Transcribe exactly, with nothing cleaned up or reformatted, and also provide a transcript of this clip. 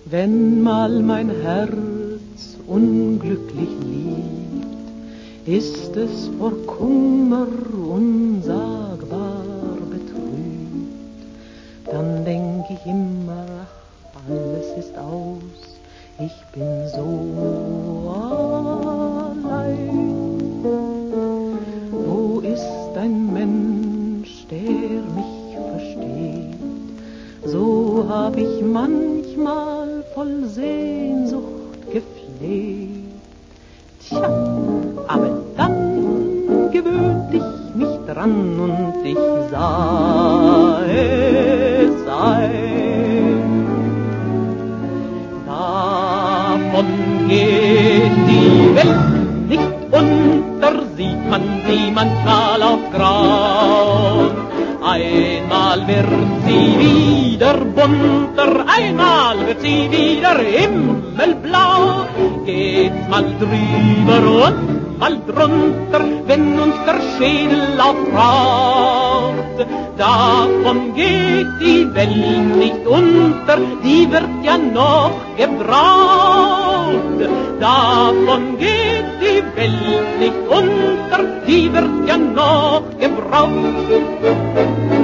Wenn mal mein Herz unglücklich liebt, ist es vor Kummer unsagbar betrübt. Dann denk ich immer, ach, alles ist aus, ich bin so allein. Wo ist ein Mensch, der mich versteht? So hab ich manchmal voll Sehnsucht gefleht. Tja, aber dann gewöhnt ich mich dran und ich sah es ein. Davon geht die Welt nicht unter, sieht man sie manchmal auf grau. Einmal wird sie wieder bunter, einmal wird sie wieder himmelblau. Geht's mal drüber und mal drunter, wenn uns der Schädel aufraucht. Davon geht die Welt nicht unter, die wird ja noch gebraucht. Davon geht die Welt nicht unter, die wird ja noch gebraucht.